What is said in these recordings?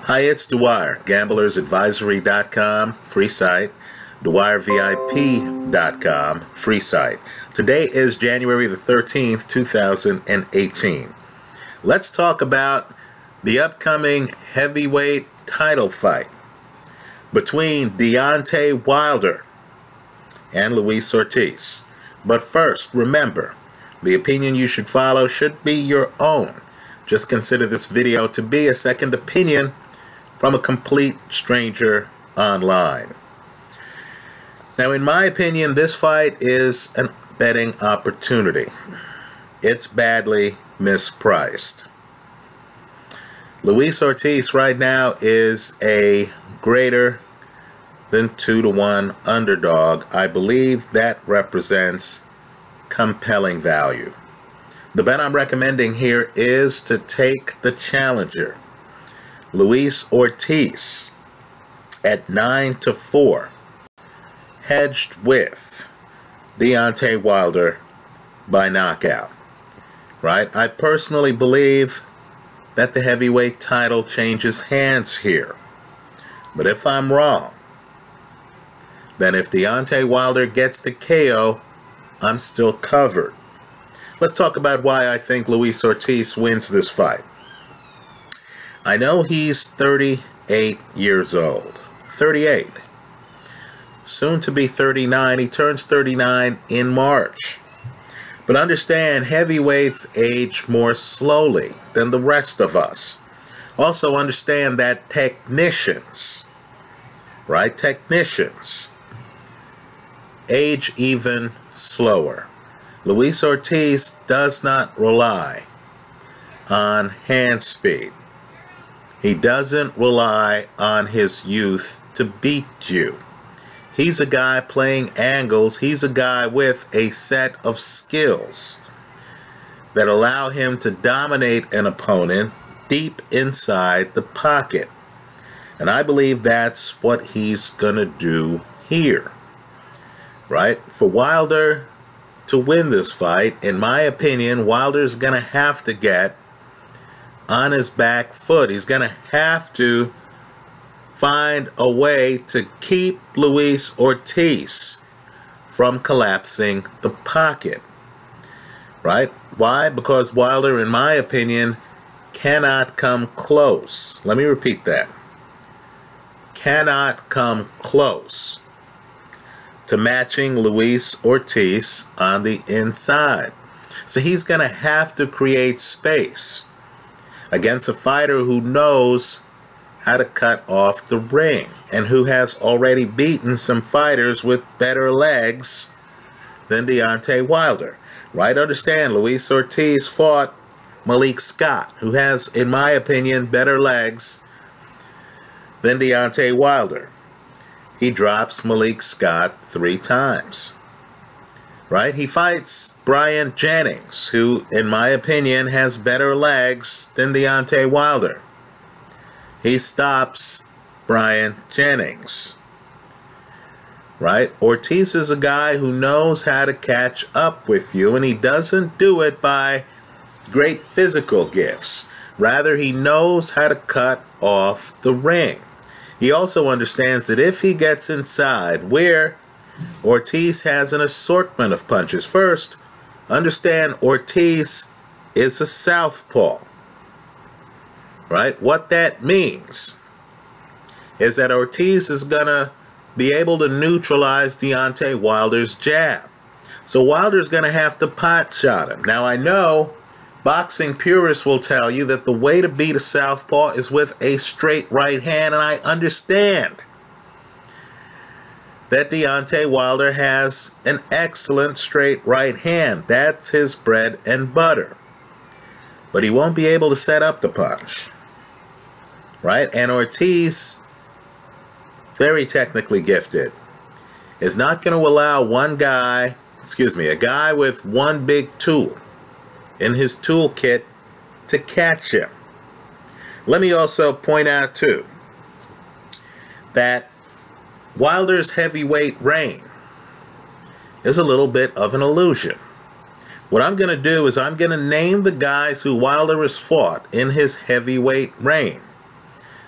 Hi, it's Dwyer, gamblersadvisory.com, free site, DwyerVIP.com, free site. Today is January the 13th, 2018. Let's talk about the upcoming heavyweight title fight between Deontay Wilder and Luis Ortiz. But first, remember, the opinion you should follow should be your own. Just consider this video to be a second opinion from a complete stranger online. Now, in my opinion, this fight is a betting opportunity. It's badly mispriced. Luis Ortiz right now is a greater than 2-to-1 underdog. I believe that represents compelling value. The bet I'm recommending here is to take the challenger, Luis Ortiz, at 9-4, hedged with Deontay Wilder by knockout. Right? I personally believe that the heavyweight title changes hands here. But if I'm wrong, then if Deontay Wilder gets the KO, I'm still covered. Let's talk about why I think Luis Ortiz wins this fight. I know he's 38 years old. 38. Soon to be 39. He turns 39 in March. But understand, heavyweights age more slowly than the rest of us. Also understand that technicians, right? Technicians age even slower. Luis Ortiz does not rely on hand speed. He doesn't rely on his youth to beat you. He's a guy playing angles. He's a guy with a set of skills that allow him to dominate an opponent deep inside the pocket. And I believe that's what he's going to do here. Right? For Wilder to win this fight, in my opinion, Wilder's going to have to get on his back foot. He's going to have to find a way to keep Luis Ortiz from collapsing the pocket. Right? Why? Because Wilder, in my opinion, cannot come close. Let me repeat that. Cannot come close to matching Luis Ortiz on the inside. So he's going to have to create space against a fighter who knows how to cut off the ring and who has already beaten some fighters with better legs than Deontay Wilder. Right? Understand, Luis Ortiz fought Malik Scott, who has, in my opinion, better legs than Deontay Wilder. He drops Malik Scott 3 times. Right? He fights Bryant Jennings, who, in my opinion, has better legs than Deontay Wilder. He stops Bryant Jennings. Right? Ortiz is a guy who knows how to catch up with you, and he doesn't do it by great physical gifts. Rather, he knows how to cut off the ring. He also understands that if he gets inside, where Ortiz has an assortment of punches. First, understand Ortiz is a southpaw. Right? What that means is that Ortiz is going to be able to neutralize Deontay Wilder's jab. So Wilder's going to have to pot shot him. Now, I know boxing purists will tell you that the way to beat a southpaw is with a straight right hand, and I understand that Deontay Wilder has an excellent straight right hand. That's his bread and butter. But he won't be able to set up the punch. Right? And Ortiz, very technically gifted, is not going to allow a guy with one big tool in his toolkit to catch him. Let me also point out, too, that Wilder's heavyweight reign is a little bit of an illusion. What I'm going to do is I'm going to name the guys who Wilder has fought in his heavyweight reign.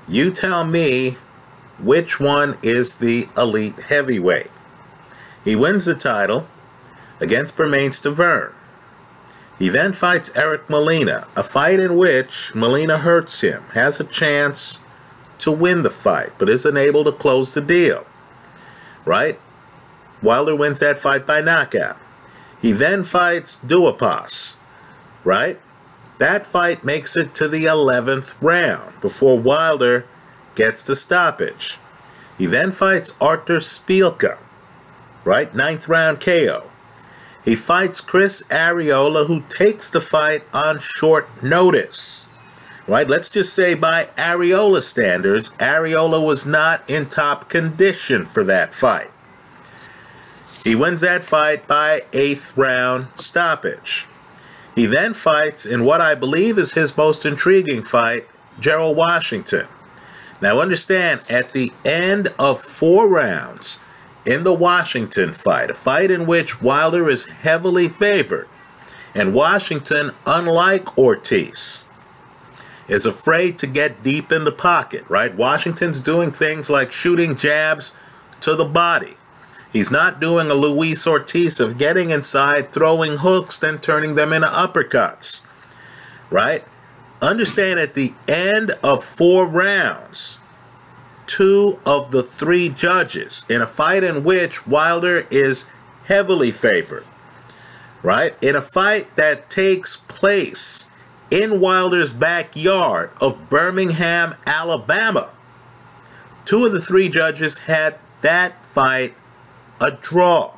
You tell me which one is the elite heavyweight. He wins the title against Bermane Stiverne. He then fights Eric Molina, a fight in which Molina hurts him, has a chance to win the fight, but isn't able to close the deal. Right? Wilder wins that fight by knockout. He then fights Duhaupas. Right? That fight makes it to the 11th round before Wilder gets the stoppage. He then fights Artur Szpilka. Right? 9th round KO. He fights Chris Arreola, who takes the fight on short notice. Right? Let's just say by Arreola standards, Arreola was not in top condition for that fight. He wins that fight by 8th round stoppage. He then fights in what I believe is his most intriguing fight, Gerald Washington. Now understand, at the end of 4 rounds in the Washington fight, a fight in which Wilder is heavily favored, and Washington, unlike Ortiz, is afraid to get deep in the pocket, right? Washington's doing things like shooting jabs to the body. He's not doing a Luis Ortiz of getting inside, throwing hooks, then turning them into uppercuts, right? Understand, at the end of 4 rounds, 2 of the 3 judges, in a fight in which Wilder is heavily favored, right? In a fight that takes place in Wilder's backyard of Birmingham, Alabama, 2 of the 3 judges had that fight a draw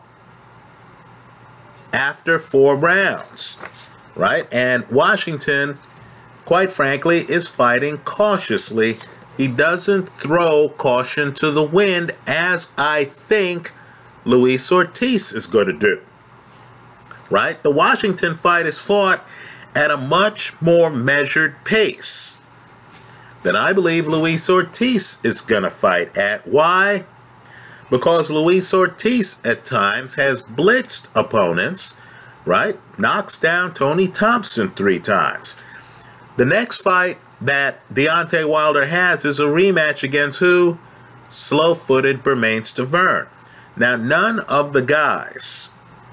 after 4 rounds, right? And Washington, quite frankly, is fighting cautiously. He doesn't throw caution to the wind, as I think Luis Ortiz is going to do, right? The Washington fight is fought at a much more measured pace than I believe Luis Ortiz is going to fight at. Why? Because Luis Ortiz at times has blitzed opponents, right? Knocks down Tony Thompson 3 times. The next fight that Deontay Wilder has is a rematch against who? Slow-footed Bermane Stiverne. Now, none of the guys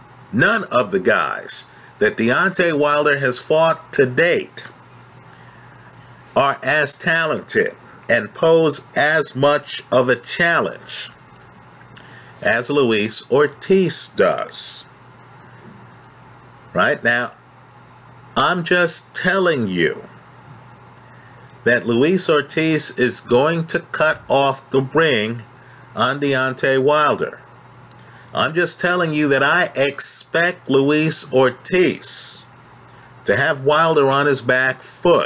that Deontay Wilder has fought to date are as talented and pose as much of a challenge as Luis Ortiz does. Right? Now, I'm just telling you that Luis Ortiz is going to cut off the ring on Deontay Wilder. I'm just telling you that I expect Luis Ortiz to have Wilder on his back foot.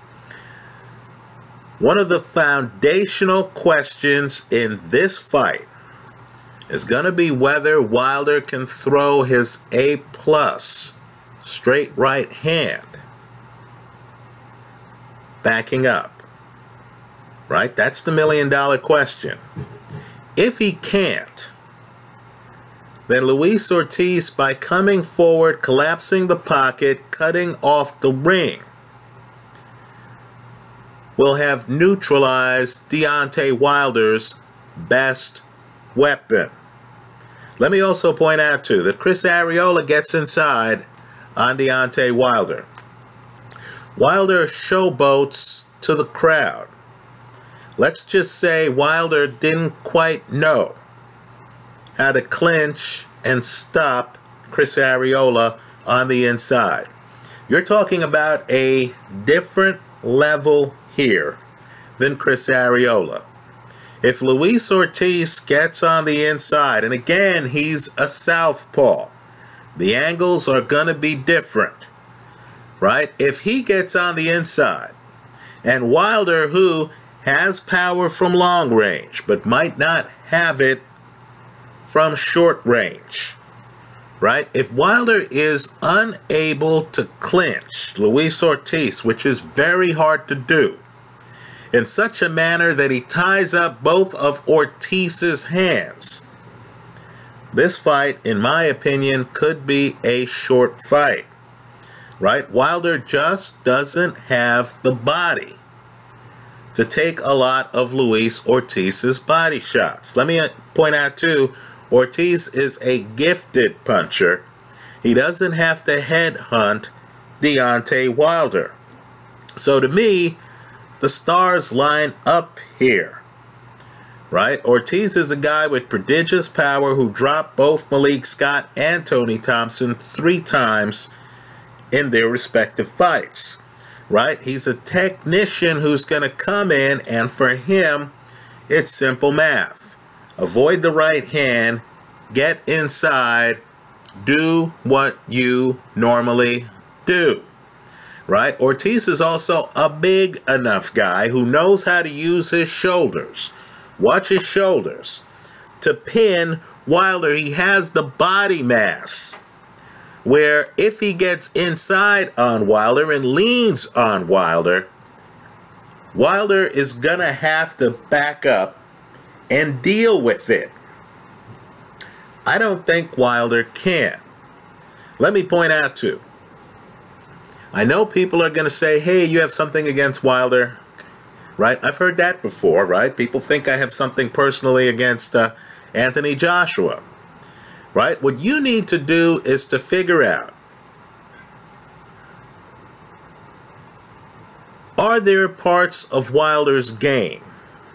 One of the foundational questions in this fight is going to be whether Wilder can throw his A+ straight right hand backing up, right? That's the $1 million question. If he can't, then Luis Ortiz, by coming forward, collapsing the pocket, cutting off the ring, will have neutralized Deontay Wilder's best weapon. Let me also point out, too, that Chris Arreola gets inside on Deontay Wilder. Wilder showboats to the crowd. Let's just say Wilder didn't quite know how to clinch and stop Chris Arreola on the inside. You're talking about a different level here than Chris Arreola. If Luis Ortiz gets on the inside, and again, he's a southpaw, the angles are going to be different, right? If he gets on the inside, and Wilder, who has power from long range, but might not have it from short range, right? If Wilder is unable to clinch Luis Ortiz, which is very hard to do, in such a manner that he ties up both of Ortiz's hands, this fight, in my opinion, could be a short fight, right? Wilder just doesn't have the body to take a lot of Luis Ortiz's body shots. Let me point out too, Ortiz is a gifted puncher. He doesn't have to headhunt Deontay Wilder. So to me, the stars line up here. Right? Ortiz is a guy with prodigious power who dropped both Malik Scott and Tony Thompson 3 times in their respective fights. Right? He's a technician who's going to come in, and for him, it's simple math. Avoid the right hand, get inside, do what you normally do. Right? Ortiz is also a big enough guy who knows how to use his shoulders. Watch his shoulders. To pin Wilder, he has the body mass where if he gets inside on Wilder and leans on Wilder, Wilder is going to have to back up and deal with it. I don't think Wilder can. Let me point out too, I know people are going to say, hey, you have something against Wilder. Right? I've heard that before, right? People think I have something personally against Anthony Joshua. Right? What you need to do is to figure out, are there parts of Wilder's game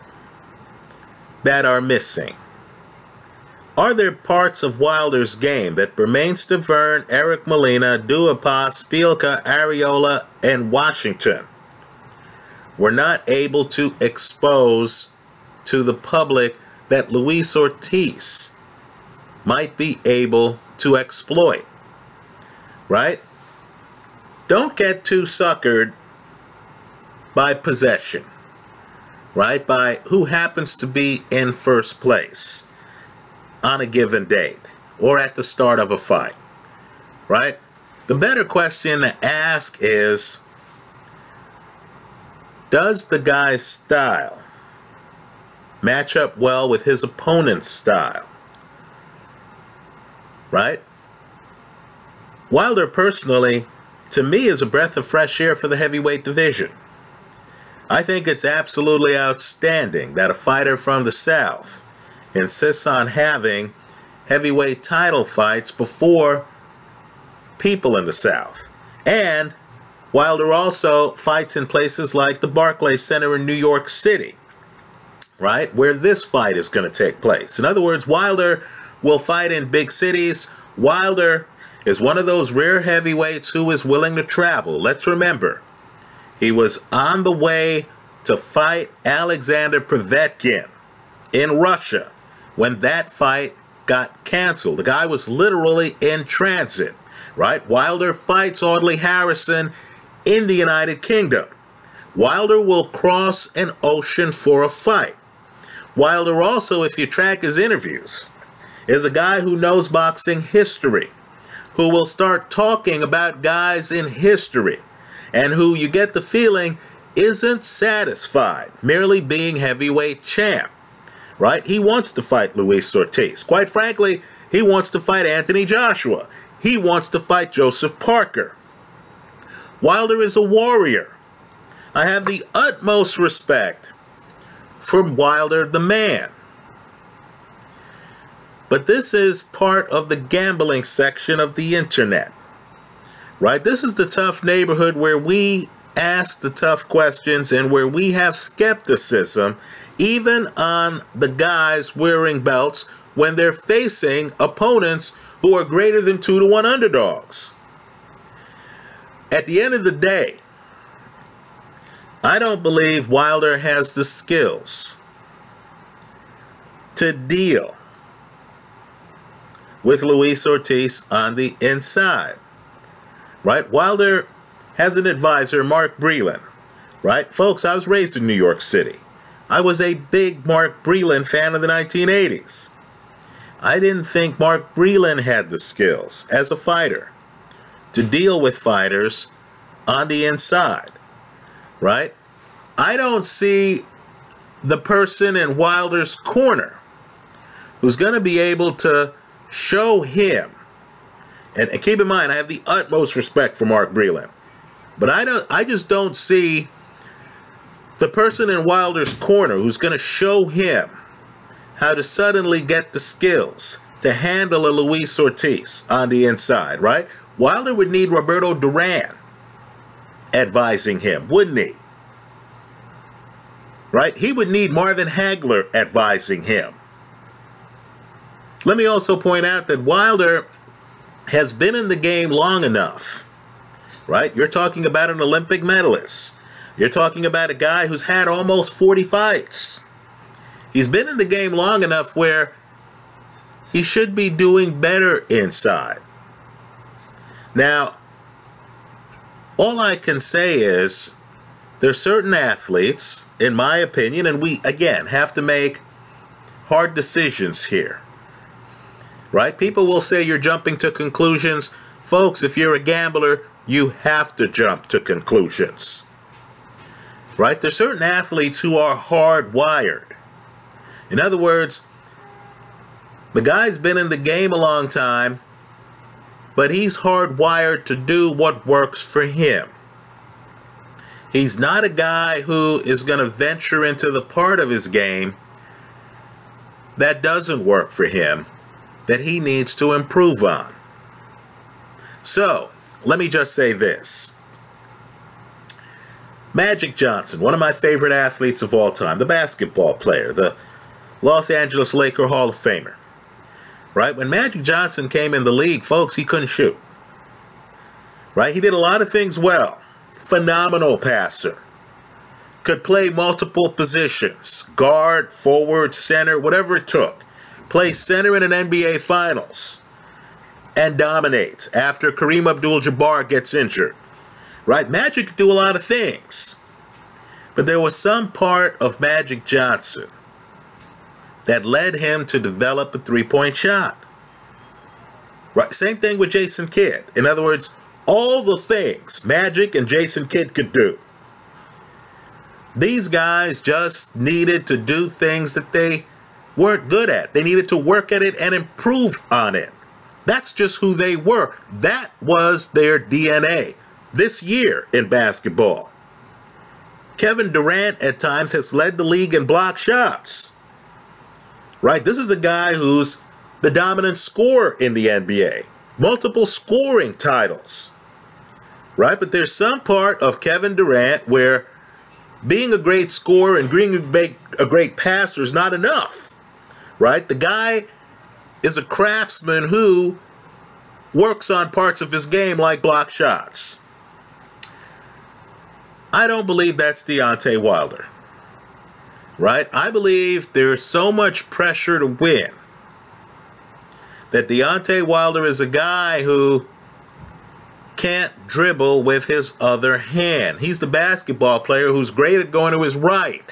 that are missing? Are there parts of Wilder's game that Bermane Stiverne, Eric Molina, Duhaupas, Spielka, Arreola, and Washington were not able to expose to the public that Luis Ortiz might be able to exploit? Right? Don't get too suckered by possession. Right? By who happens to be in first place on a given date or at the start of a fight. Right? The better question to ask is, does the guy's style match up well with his opponent's style? Right? Wilder, personally, to me, is a breath of fresh air for the heavyweight division. I think it's absolutely outstanding that a fighter from the South insists on having heavyweight title fights before people in the South. And Wilder also fights in places like the Barclays Center in New York City, right, where this fight is going to take place. In other words, Wilder will fight in big cities. Wilder is one of those rare heavyweights who is willing to travel. Let's remember, he was on the way to fight Alexander Povetkin in Russia when that fight got canceled. The guy was literally in transit, right? Wilder fights Audley Harrison in the United Kingdom. Wilder will cross an ocean for a fight. Wilder also, if you track his interviews, is a guy who knows boxing history, who will start talking about guys in history, and who you get the feeling isn't satisfied merely being heavyweight champ. Right? He wants to fight Luis Ortiz. Quite frankly, he wants to fight Anthony Joshua. He wants to fight Joseph Parker. Wilder is a warrior. I have the utmost respect for Wilder the man. But this is part of the gambling section of the internet. Right? This is the tough neighborhood where we ask the tough questions and where we have skepticism even on the guys wearing belts when they're facing opponents who are greater than 2-1 underdogs. At the end of the day, I don't believe Wilder has the skills to deal with Luis Ortiz on the inside. Right? Wilder has an advisor, Mark Breland. Right? Folks, I was raised in New York City. I was a big Mark Breland fan of the 1980s. I didn't think Mark Breland had the skills as a fighter to deal with fighters on the inside. Right? I don't see the person in Wilder's corner who's going to be able to show him, and keep in mind, I have the utmost respect for Mark Breland, but I just don't see the person in Wilder's corner who's going to show him how to suddenly get the skills to handle a Luis Ortiz on the inside, right? Wilder would need Roberto Duran advising him, wouldn't he? Right? He would need Marvin Hagler advising him. Let me also point out that Wilder has been in the game long enough, right? You're talking about an Olympic medalist. You're talking about a guy who's had almost 40 fights. He's been in the game long enough where he should be doing better inside. Now, all I can say is there's certain athletes, in my opinion, and we, again, have to make hard decisions here. Right? People will say you're jumping to conclusions. Folks, if you're a gambler, you have to jump to conclusions. Right? There's certain athletes who are hardwired. In other words, the guy's been in the game a long time, but he's hardwired to do what works for him. He's not a guy who is going to venture into the part of his game that doesn't work for him, that he needs to improve on. So, let me just say this. Magic Johnson, one of my favorite athletes of all time, the basketball player, the Los Angeles Laker Hall of Famer. Right? When Magic Johnson came in the league, folks, he couldn't shoot. Right? He did a lot of things well. Phenomenal passer. Could play multiple positions. Guard, forward, center, whatever it took. Play center in an NBA Finals. And dominates after Kareem Abdul-Jabbar gets injured. Right? Magic could do a lot of things. But there was some part of Magic Johnson that led him to develop a three-point shot. Right? Same thing with Jason Kidd. In other words, all the things Magic and Jason Kidd could do, these guys just needed to do things that they weren't good at. They needed to work at it and improve on it. That's just who they were. That was their DNA this year in basketball. Kevin Durant at times has led the league in block shots. Right? This is a guy who's the dominant scorer in the NBA. Multiple scoring titles. Right? But there's some part of Kevin Durant where being a great scorer and being a great passer is not enough. Right? The guy is a craftsman who works on parts of his game like block shots. I don't believe that's Deontay Wilder. Right? I believe there's so much pressure to win that Deontay Wilder is a guy who can't dribble with his other hand. He's the basketball player who's great at going to his right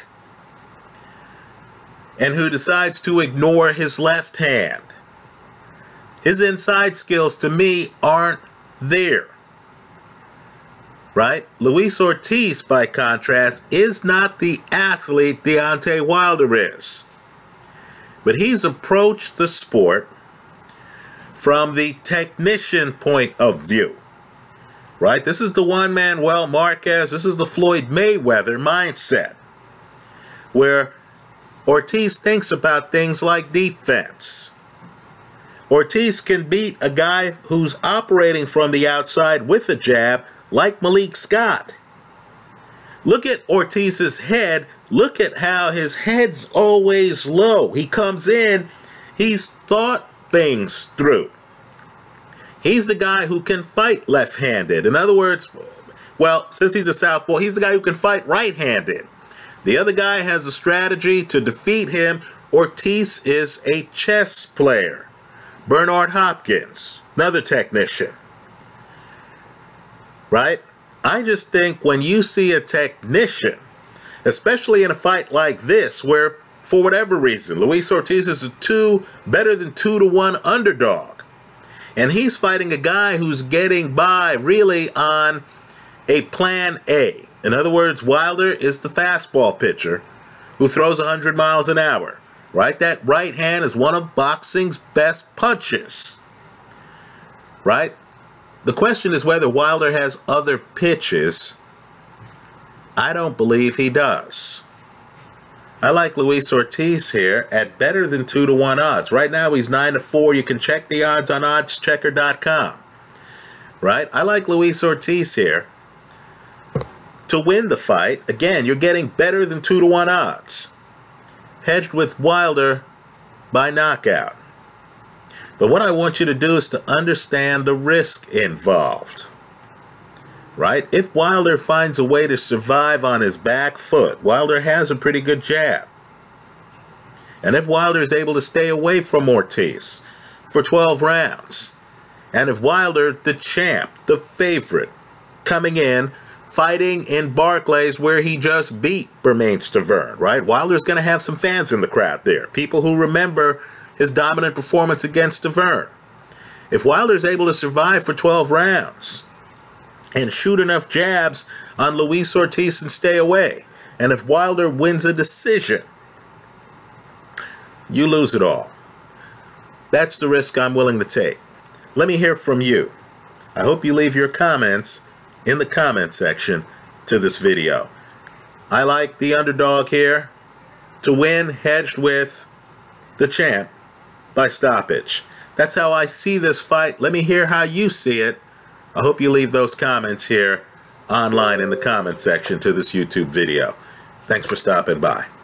and who decides to ignore his left hand. His inside skills, to me, aren't there. Right? Luis Ortiz, by contrast, is not the athlete Deontay Wilder is. But he's approached the sport from the technician point of view. Right? This is the Juan Manuel Marquez, this is the Floyd Mayweather mindset, where Ortiz thinks about things like defense. Ortiz can beat a guy who's operating from the outside with a jab like Malik Scott. Look at Ortiz's head. Look at how his head's always low. He comes in, he's thought things through. He's the guy who can fight left-handed. In other words, well, since he's a southpaw, he's the guy who can fight right-handed. The other guy has a strategy to defeat him. Ortiz is a chess player. Bernard Hopkins, another technician. Right? I just think when you see a technician, especially in a fight like this, where for whatever reason, Luis Ortiz is better than 2-1 underdog, and he's fighting a guy who's getting by really on a plan A. In other words, Wilder is the fastball pitcher who throws 100 miles an hour. Right? That right hand is one of boxing's best punches. Right? The question is whether Wilder has other pitches I don't believe he does. I like Luis Ortiz here at better than 2-to-1 odds. Right now he's 9-to-4. You can check the odds on oddschecker.com. Right? I like Luis Ortiz here to win the fight. Again, you're getting better than 2-to-1 odds. Hedged with Wilder by knockout. But what I want you to do is to understand the risk involved. Right? If Wilder finds a way to survive on his back foot, Wilder has a pretty good jab. And if Wilder is able to stay away from Ortiz for 12 rounds, and if Wilder, the champ, the favorite, coming in, fighting in Barclays where he just beat Bermane Stiverne, right? Wilder's going to have some fans in the crowd there. People who remember his dominant performance against Stiverne. If Wilder's able to survive for 12 rounds and shoot enough jabs on Luis Ortiz and stay away, and if Wilder wins a decision, you lose it all. That's the risk I'm willing to take. Let me hear from you. I hope you leave your comments in the comment section to this video. I like the underdog here to win, hedged with the champ by stoppage. That's how I see this fight. Let me hear how you see it. I hope you leave those comments here online in the comment section to this YouTube video. Thanks for stopping by.